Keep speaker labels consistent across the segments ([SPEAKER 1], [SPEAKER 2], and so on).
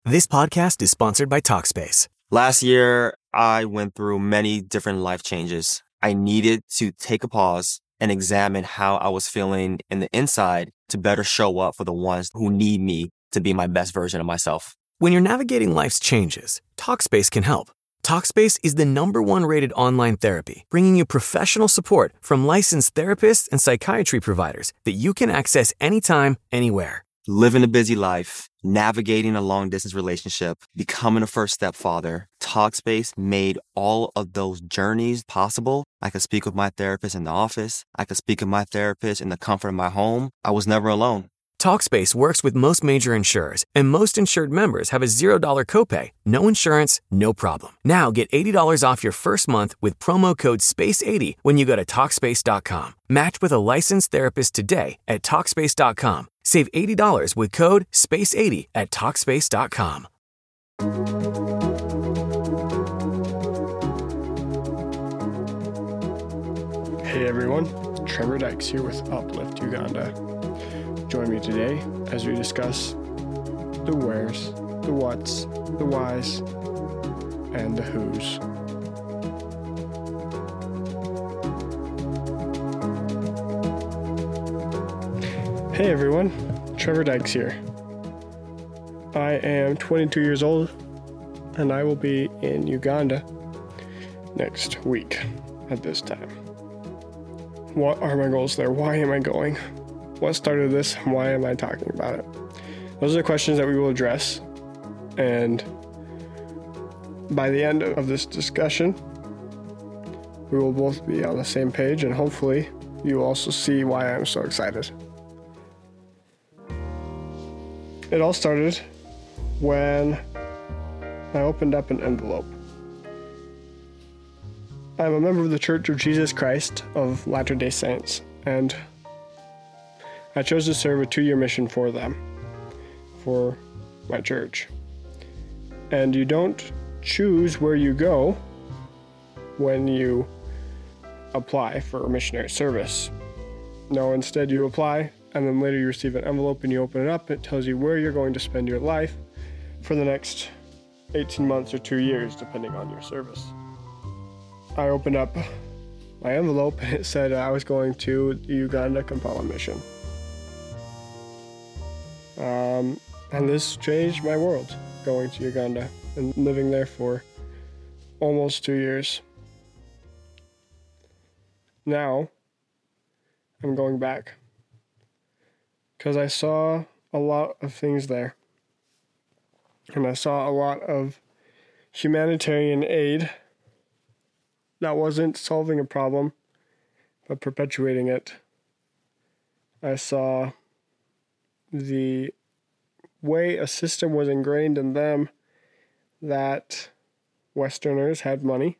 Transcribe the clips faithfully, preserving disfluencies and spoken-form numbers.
[SPEAKER 1] This podcast is sponsored by Talkspace.
[SPEAKER 2] Last year, I went through many different life changes. I needed to take a pause and examine how I was feeling in the inside to better show up for the ones who need me to be my best version of myself.
[SPEAKER 1] When you're navigating life's changes, Talkspace can help. Talkspace is the number one rated online therapy, bringing you professional support from licensed therapists and psychiatry providers that you can access anytime, anywhere.
[SPEAKER 2] Living a busy life, navigating a long-distance relationship, becoming a first-step father, Talkspace made all of those journeys possible. I could speak with my therapist in the office. I could speak with my therapist in the comfort of my home. I was never alone.
[SPEAKER 1] Talkspace works with most major insurers, and most insured members have a zero dollars copay. No insurance, no problem. Now get eighty dollars off your first month with promo code space eighty when you go to Talkspace dot com. Match with a licensed therapist today at Talkspace dot com. Save eighty dollars with code space eighty at Talkspace dot com.
[SPEAKER 3] Hey everyone, Trevor Dykes here with Uplift Uganda. Join me today as we discuss the wheres, the whats, the whys, and the whos. Hey everyone, Trevor Dykes here. I am twenty-two years old and I will be in Uganda next week at this time. What are my goals there? Why am I going? What started this? Why am I talking about it? Those are the questions that we will address. And by the end of this discussion, we will both be on the same page, and hopefully you will also see why I'm so excited. It all started when I opened up an envelope. I'm a member of the Church of Jesus Christ of Latter-day Saints, and I chose to serve a two-year mission for them, for my church. And you don't choose where you go when you apply for missionary service. No, instead you apply, and then later you receive an envelope and you open it up. It tells you where you're going to spend your life for the next eighteen months or two years, depending on your service. I opened up my envelope and it said I was going to the Uganda Kampala mission. Um, and this changed my world, going to Uganda and living there for almost two years. Now, I'm going back because I saw a lot of things there. And I saw a lot of humanitarian aid that wasn't solving a problem, but perpetuating it. I saw the way a system was ingrained in them that Westerners had money,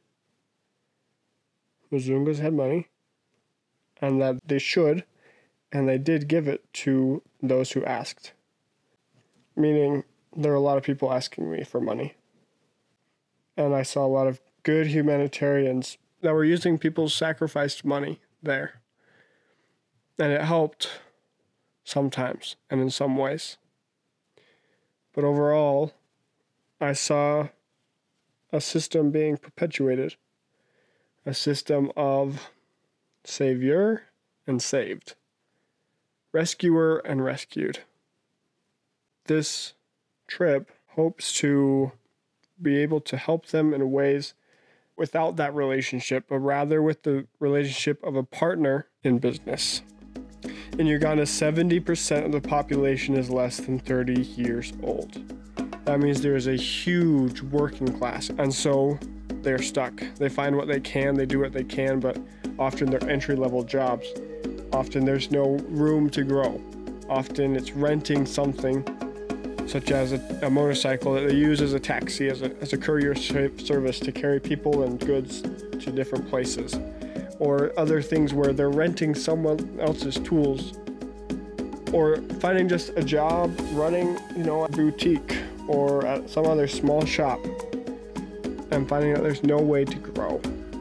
[SPEAKER 3] Mzungus had money, and that they should, and they did give it to those who asked. Meaning, there were a lot of people asking me for money. And I saw a lot of good humanitarians that were using people's sacrificed money there. And it helped sometimes and in some ways. But overall, I saw a system being perpetuated. A system of savior and saved. Rescuer and rescued. This trip hopes to be able to help them in ways without that relationship, but rather with the relationship of a partner in business. In Uganda, seventy percent of the population is less than thirty years old. That means there is a huge working class, and so they're stuck. They find what they can, they do what they can, but often they're entry-level jobs. Often there's no room to grow. Often it's renting something, such as a, a motorcycle that they use as a taxi, as a, as a courier service to carry people and goods to different places. Or other things where they're renting someone else's tools. Or finding just a job running, you know, a boutique or at some other small shop and finding out there's no way to grow.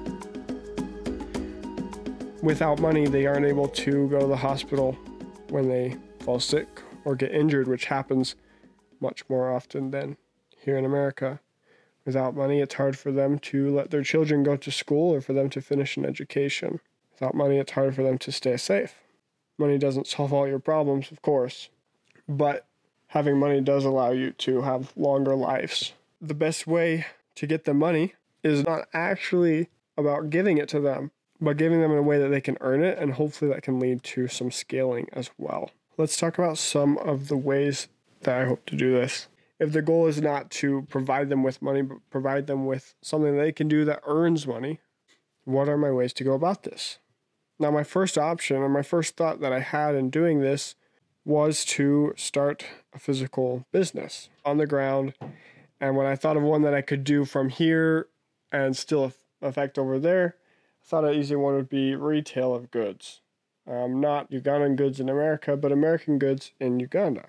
[SPEAKER 3] Without money, they aren't able to go to the hospital when they fall sick or get injured, which happens much more often than here in America. Without money, it's hard for them to let their children go to school or for them to finish an education. Without money, it's hard for them to stay safe. Money doesn't solve all your problems, of course, but having money does allow you to have longer lives. The best way to get the money is not actually about giving it to them, but giving them in a way that they can earn it, and hopefully that can lead to some scaling as well. Let's talk about some of the ways that I hope to do this. If the goal is not to provide them with money, but provide them with something they can do that earns money, what are my ways to go about this? Now, my first option, or my first thought that I had in doing this, was to start a physical business on the ground. And when I thought of one that I could do from here and still affect over there, I thought an easy one would be retail of goods. Um, not Ugandan goods in America, but American goods in Uganda.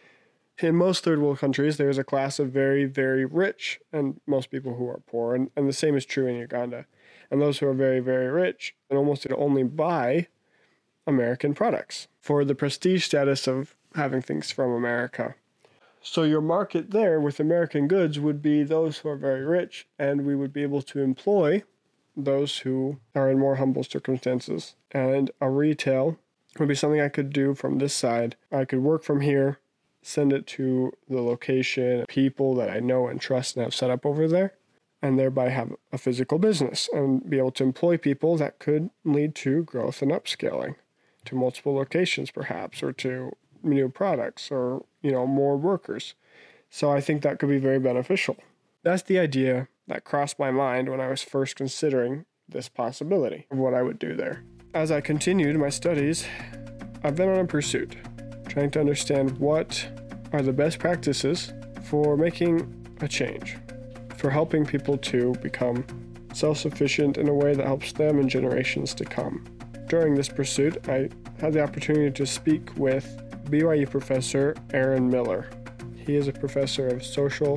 [SPEAKER 3] In most third world countries, there is a class of very, very rich and most people who are poor. And, and the same is true in Uganda. And those who are very, very rich and almost only buy American products for the prestige status of having things from America. So your market there with American goods would be those who are very rich, and we would be able to employ those who are in more humble circumstances. And a retail would be something I could do from this side. I could work from here, send it to the location, people that I know and trust and have set up over there, and thereby have a physical business and be able to employ people that could lead to growth and upscaling to multiple locations perhaps, or to new products, or, you know, more workers. So I think that could be very beneficial. That's the idea that crossed my mind when I was first considering this possibility of what I would do there. As I continued my studies, I've been on a pursuit, trying to understand what are the best practices for making a change, for helping people to become self-sufficient in a way that helps them in generations to come. During this pursuit, I had the opportunity to speak with B Y U professor Aaron Miller. He is a professor of social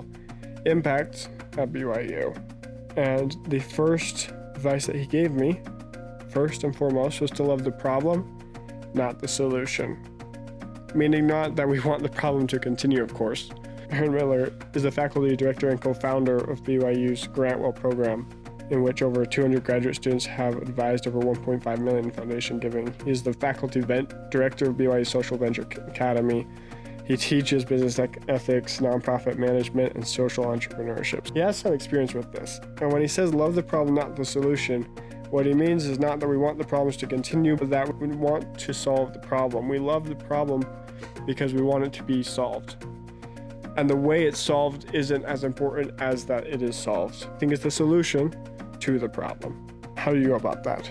[SPEAKER 3] impact at B Y U. And the first advice that he gave me, first and foremost, was to love the problem, not the solution. Meaning not that we want the problem to continue, of course. Aaron Miller is the faculty director and co-founder of B Y U's Grantwell program, in which over two hundred graduate students have advised over one point five million in foundation giving. He is the faculty vent director of B Y U Social Venture Academy. He teaches business ethics, nonprofit management, and social entrepreneurship. He has some experience with this. And when he says love the problem, not the solution, what he means is not that we want the problems to continue, but that we want to solve the problem. We love the problem because we want it to be solved. And the way it's solved isn't as important as that it is solved. I think it's the solution to the problem. How do you go about that?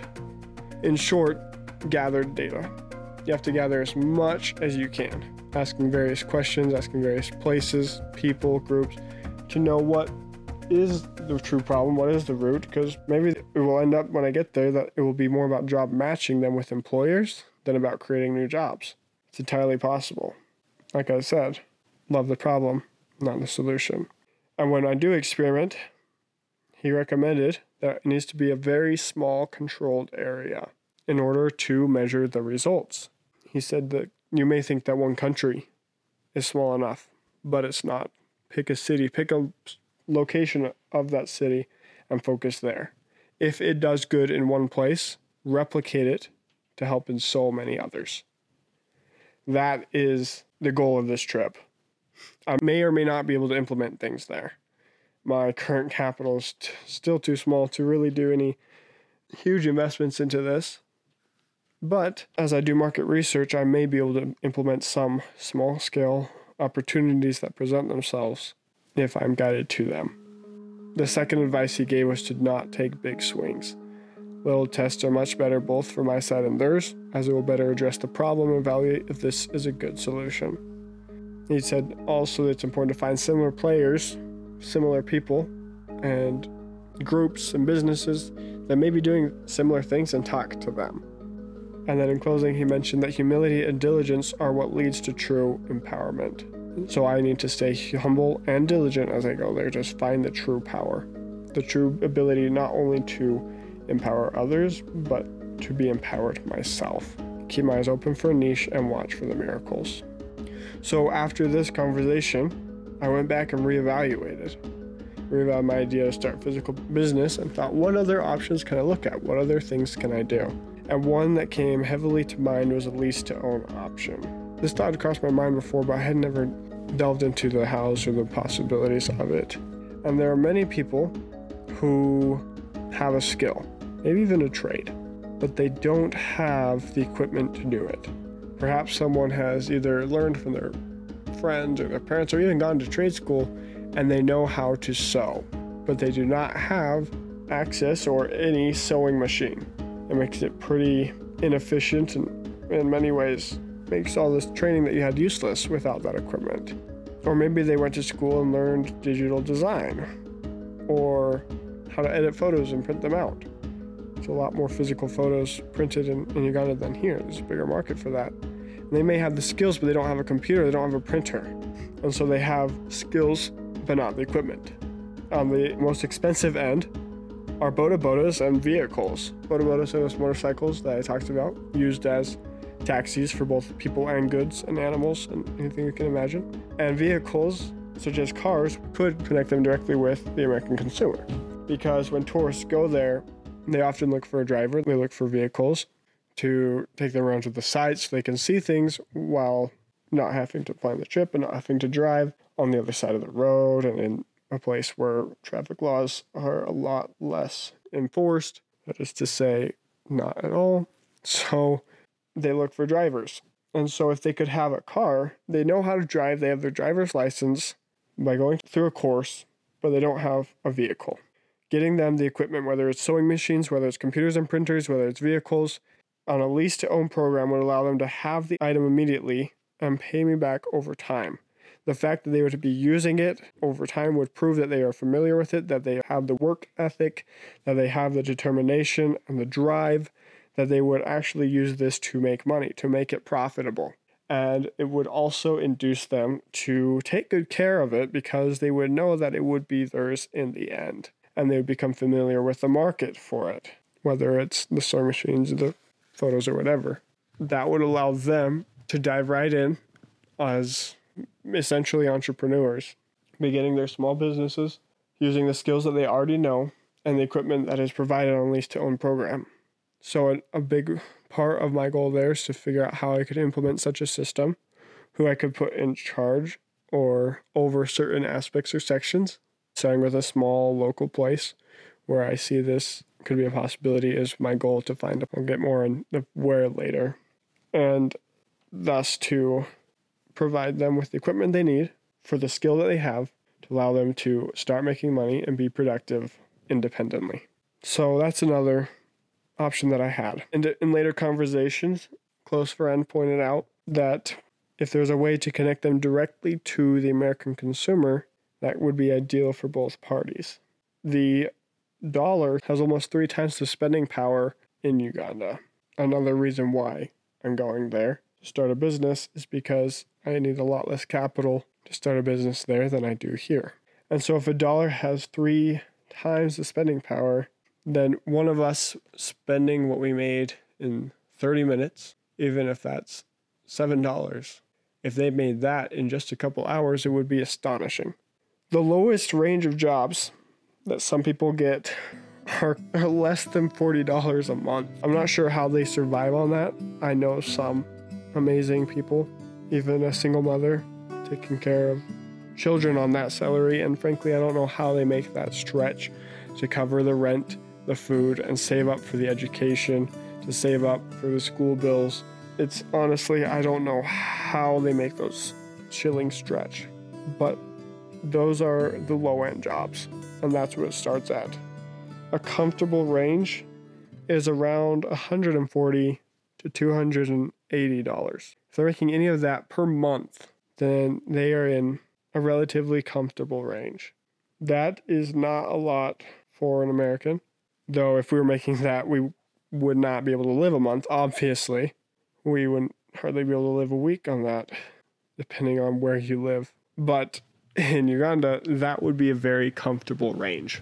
[SPEAKER 3] In short, gather data. You have to gather as much as you can, asking various questions, asking various places, people, groups, to know what is the true problem, what is the root, because maybe it will end up when I get there that it will be more about job matching them with employers than about creating new jobs. It's entirely possible. Like I said, love the problem, not the solution. And when I do experiment, he recommended that it needs to be a very small controlled area in order to measure the results. He said that you may think that one country is small enough, but it's not. Pick a city, pick a location of that city and focus there. If it does good in one place, replicate it to help in so many others. That is the goal of this trip. I may or may not be able to implement things there. My current capital is t- still too small to really do any huge investments into this. But as I do market research, I may be able to implement some small-scale opportunities that present themselves if I'm guided to them. The second advice he gave was to not take big swings. Little tests are much better both for my side and theirs, as it will better address the problem and evaluate if this is a good solution. He said also that it's important to find similar players, similar people, and groups and businesses that may be doing similar things and talk to them. And then in closing, he mentioned that humility and diligence are what leads to true empowerment. So I need to stay humble and diligent as I go there, just find the true power, the true ability not only to empower others, but to be empowered myself. Keep my eyes open for a niche and watch for the miracles. So after this conversation, I went back and reevaluated. Reevaluated my idea to start physical business and thought, what other options can I look at? What other things can I do? And one that came heavily to mind was a lease-to-own option. This thought had crossed my mind before, but I had never delved into the hows or the possibilities of it. And there are many people who have a skill, maybe even a trade, but they don't have the equipment to do it. Perhaps someone has either learned from their friends or their parents or even gone to trade school and they know how to sew, but they do not have access or any sewing machine. It makes it pretty inefficient and in many ways makes all this training that you had useless without that equipment. Or maybe they went to school and learned digital design or how to edit photos and print them out. There's a lot more physical photos printed in, in Uganda than here. There's a bigger market for that. And they may have the skills, but they don't have a computer, they don't have a printer. And so they have skills, but not the equipment. On the most expensive end are boda bodas and vehicles. Boda bodas are those motorcycles that I talked about, used as taxis for both people and goods and animals and anything you can imagine. And vehicles, such as cars, could connect them directly with the American consumer. Because when tourists go there, they often look for a driver. They look for vehicles to take them around to the sites so they can see things while not having to plan the trip and not having to drive on the other side of the road and in a place where traffic laws are a lot less enforced. That is to say, not at all. So they look for drivers. And so if they could have a car, they know how to drive. They have their driver's license by going through a course, but they don't have a vehicle. Getting them the equipment, whether it's sewing machines, whether it's computers and printers, whether it's vehicles, on a lease-to-own program would allow them to have the item immediately and pay me back over time. The fact that they were to be using it over time would prove that they are familiar with it, that they have the work ethic, that they have the determination and the drive, that they would actually use this to make money, to make it profitable. And it would also induce them to take good care of it because they would know that it would be theirs in the end. And they would become familiar with the market for it, whether it's the sewing machines, the photos, or whatever. That would allow them to dive right in as essentially entrepreneurs, beginning their small businesses, using the skills that they already know and the equipment that is provided on a lease-to-own program. So a, a big part of my goal there is to figure out how I could implement such a system, who I could put in charge or over certain aspects or sections. Starting with a small local place where I see this could be a possibility is my goal to find. I'll get more on the where later. And thus to provide them with the equipment they need for the skill that they have to allow them to start making money and be productive independently. So that's another option that I had. And in later conversations, a close friend pointed out that if there's a way to connect them directly to the American consumer, that would be ideal for both parties. The dollar has almost three times the spending power in Uganda. Another reason why I'm going there to start a business is because I need a lot less capital to start a business there than I do here. And so if a dollar has three times the spending power, then one of us spending what we made in thirty minutes, even if that's seven dollars, if they made that in just a couple hours, it would be astonishing. The lowest range of jobs that some people get are, are less than forty dollars a month. I'm not sure how they survive on that. I know some amazing people, even a single mother taking care of children on that salary, and frankly, I don't know how they make that stretch to cover the rent, the food, and save up for the education, to save up for the school bills. It's honestly, I don't know how they make those shillings stretch, but those are the low-end jobs, and that's what it starts at. A comfortable range is around one hundred forty dollars to two hundred eighty dollars. If they're making any of that per month, then they are in a relatively comfortable range. That is not a lot for an American, though if we were making that, we would not be able to live a month, obviously. We wouldn't hardly be able to live a week on that, depending on where you live. But in Uganda, that would be a very comfortable range.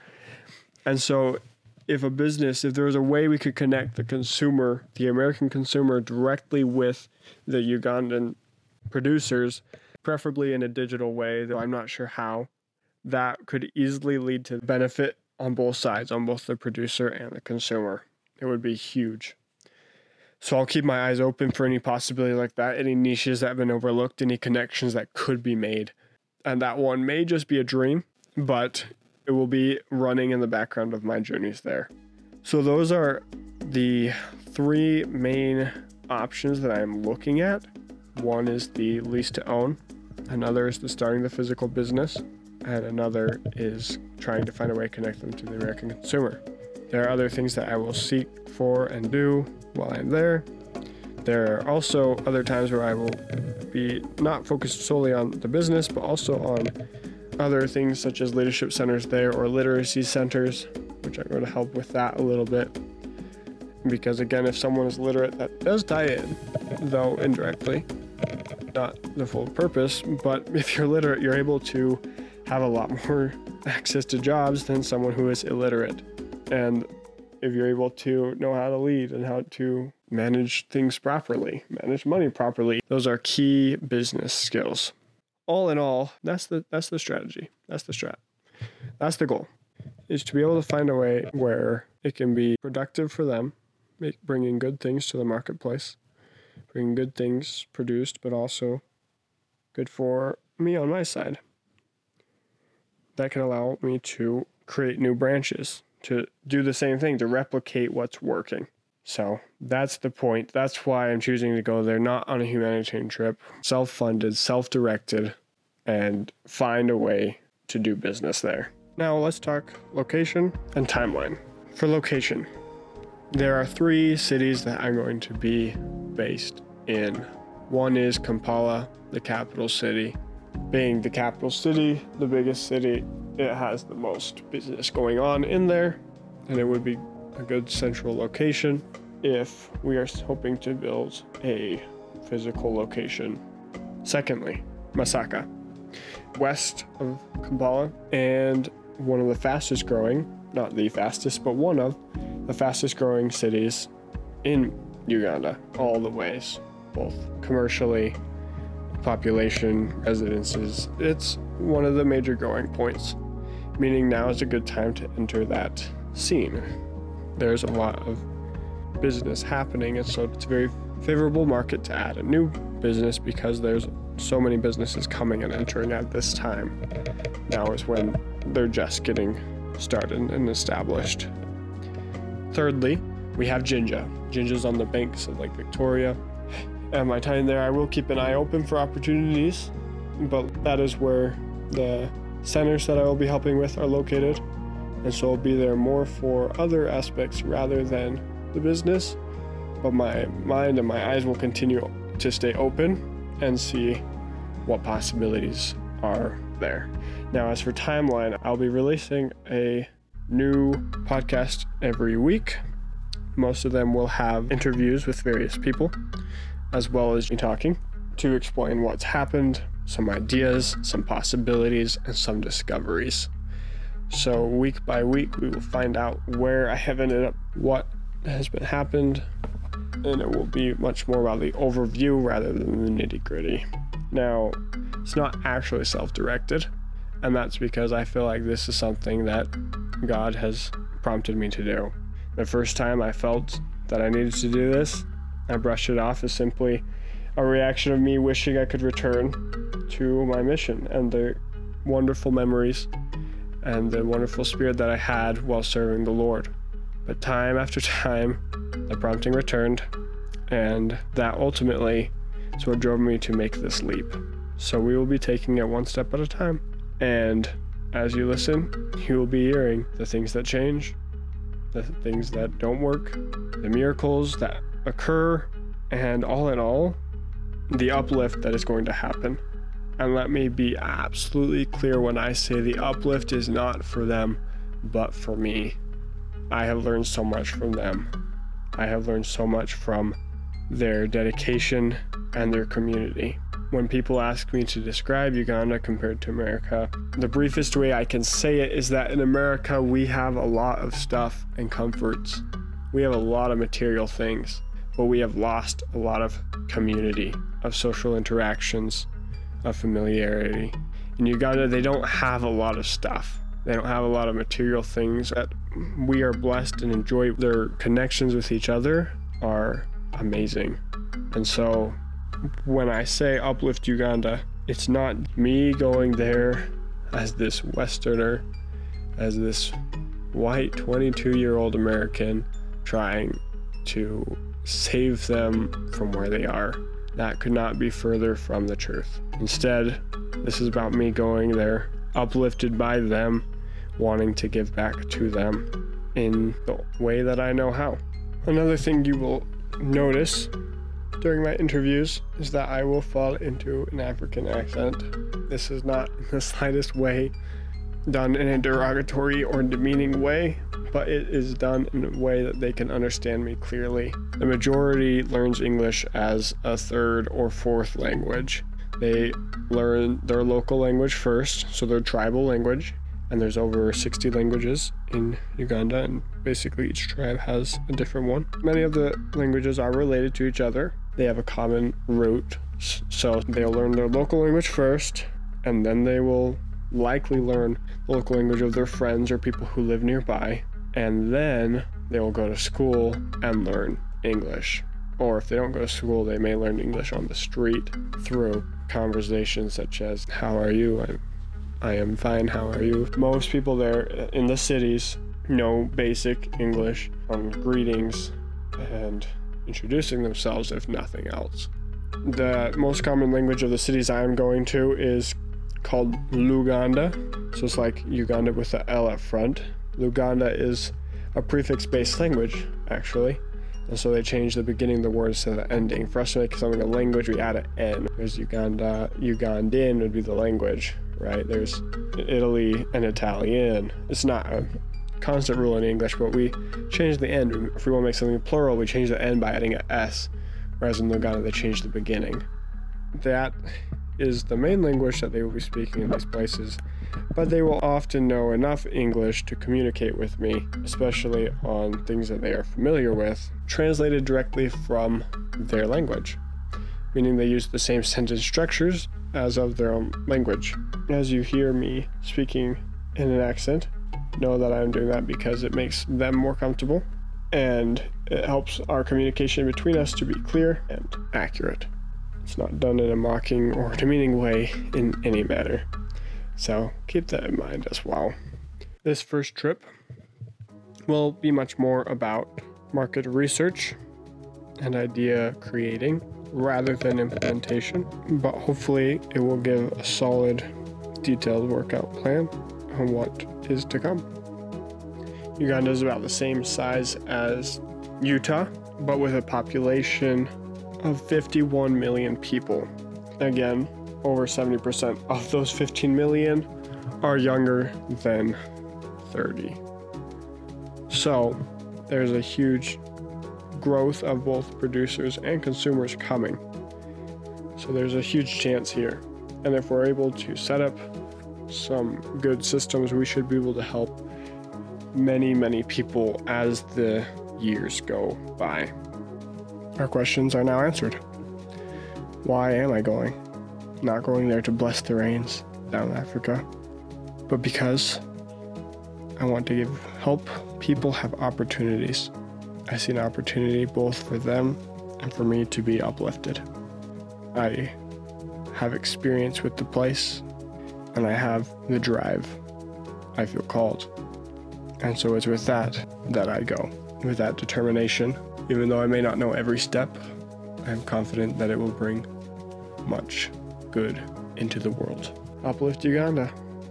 [SPEAKER 3] And so if a business, if there was a way we could connect the consumer, the American consumer, directly with the Ugandan producers, preferably in a digital way, though I'm not sure how. That could easily lead to benefit on both sides, on both the producer and the consumer. It would be huge. So I'll keep my eyes open for any possibility like that, any niches that have been overlooked, any connections that could be made. And that one may just be a dream, but it will be running in the background of my journeys there. So those are the three main options that I'm looking at. One is the lease to own, another is the starting the physical business, and another is trying to find a way to connect them to the American consumer. There are other things that I will seek for and do while I'm there. There are also other times where I will be not focused solely on the business, but also on other things such as leadership centers there or literacy centers, which I'm going to help with that a little bit. Because again, if someone is literate, that does tie in, though indirectly, not the full purpose. But if you're literate, you're able to have a lot more access to jobs than someone who is illiterate. And if you're able to know how to lead and how to manage things properly, manage money properly, those are key business skills. All in all, that's the that's the strategy. That's the strat. That's the goal, is to be able to find a way where it can be productive for them, make, bringing good things to the marketplace, bringing good things produced, but also good for me on my side. That can allow me to create new branches, to do the same thing, to replicate what's working. So that's the point. That's why I'm choosing to go there, not on a humanitarian trip, self-funded, self-directed, and find a way to do business there. Now let's talk location and timeline. For location, there are three cities that I'm going to be based in. One is Kampala, the capital city. Being the capital city, the biggest city, it has the most business going on in there, and it would be a good central location if we are hoping to build a physical location. Secondly, Masaka, west of Kampala, and one of the fastest growing, not the fastest, but one of the fastest growing cities in Uganda, all the ways, both commercially, population, residences. It's one of the major growing points, meaning now is a good time to enter that scene. There's a lot of business happening, and so it's a very favorable market to add a new business because there's so many businesses coming and entering at this time. Now is when they're just getting started and established. Thirdly, we have Jinja. Jinja's on the banks of Lake Victoria. At my time there, I will keep an eye open for opportunities, but that is where the centers that I will be helping with are located, and so I'll be there more for other aspects rather than the business, but my mind and my eyes will continue to stay open and see what possibilities are there. Now, as for timeline, I'll be releasing a new podcast every week. Most of them will have interviews with various people, as well as me talking to explain what's happened, some ideas, some possibilities, and some discoveries. So week by week, we will find out where I have ended up, what has been happened, and it will be much more about the overview rather than the nitty-gritty. Now, it's not actually self-directed, and that's because I feel like this is something that God has prompted me to do. The first time I felt that I needed to do this, I brushed it off as simply a reaction of me wishing I could return to my mission and the wonderful memories and the wonderful spirit that I had while serving the Lord. But time after time, the prompting returned, and that ultimately is what drove me to make this leap. So we will be taking it one step at a time. And as you listen, you will be hearing the things that change, the things that don't work, the miracles that occur, and all in all, the uplift that is going to happen. And let me be absolutely clear when I say the uplift is not for them, but for me. I have learned so much from them. I have learned so much from their dedication and their community. When people ask me to describe Uganda compared to America, the briefest way I can say it is that in America, we have a lot of stuff and comforts. We have a lot of material things, but we have lost a lot of community, of social interactions, of familiarity. In Uganda, they don't have a lot of stuff. They don't have a lot of material things that we are blessed and enjoy. Their connections with each other are amazing. And so when I say uplift Uganda, it's not me going there as this Westerner, as this white twenty-two-year-old American trying to save them from where they are. That could not be further from the truth. Instead, this is about me going there, uplifted by them, wanting to give back to them in the way that I know how. Another thing you will notice during my interviews is that I will fall into an African accent. This is not in the slightest way done in a derogatory or demeaning way, but it is done in a way that they can understand me clearly. The majority learns English as a third or fourth language. They learn their local language first, so their tribal language, and there's over sixty languages in Uganda, and basically each tribe has a different one. Many of the languages are related to each other. They have a common root, so they'll learn their local language first, and then they will likely learn the local language of their friends or people who live nearby, and then they will go to school and learn English. Or if they don't go to school, they may learn English on the street through conversations such as, "How are you?" I'm I am fine, how are you? Most people there in the cities know basic English on greetings and introducing themselves, if nothing else. The most common language of the cities I'm going to is called Luganda. So it's like Uganda with the L up front. Luganda is a prefix-based language, actually. And so they change the beginning of the word instead of the ending. For us to make something a language, we add an N. There's Uganda, Ugandan would be the language, right? There's Italy and Italian. It's not a constant rule in English, but we change the N. If we want to make something plural, we change the N by adding an S, whereas in Luganda, they change the beginning. That is the main language that they will be speaking in these places, but they will often know enough English to communicate with me, especially on things that they are familiar with, translated directly from their language, meaning they use the same sentence structures as of their own language. As you hear me speaking in an accent, know that I'm doing that because it makes them more comfortable, and it helps our communication between us to be clear and accurate. It's not done in a mocking or demeaning way in any manner. So keep that in mind as well. This first trip will be much more about market research and idea creating rather than implementation, but hopefully it will give a solid, detailed workout plan on what is to come. Uganda is about the same size as Utah, but with a population of fifty-one million people. Again, over seventy percent of those fifteen million are younger than thirty. So there's a huge growth of both producers and consumers coming. So there's a huge chance here. And if we're able to set up some good systems, we should be able to help many, many people as the years go by. Our questions are now answered. Why am I going? Not going there to bless the rains down in Africa, but because I want to give help people have opportunities. I see an opportunity both for them and for me to be uplifted. I have experience with the place, and I have the drive. I feel called. And so it's with that that I go, with that determination. Even though I may not know every step, I am confident that it will bring much good into the world. Uplift Uganda.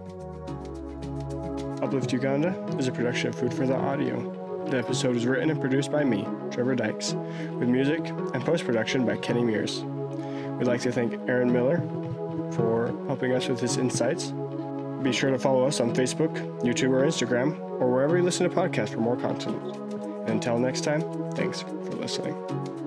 [SPEAKER 3] Uplift Uganda is a production of Food for the Audio. The episode was written and produced by me, Trevor Dykes, with music and post-production by Kenny Mears. We'd like to thank Aaron Miller for helping us with his insights. Be sure to follow us on Facebook, YouTube, or Instagram, or wherever you listen to podcasts for more content. And until next time, thanks for listening.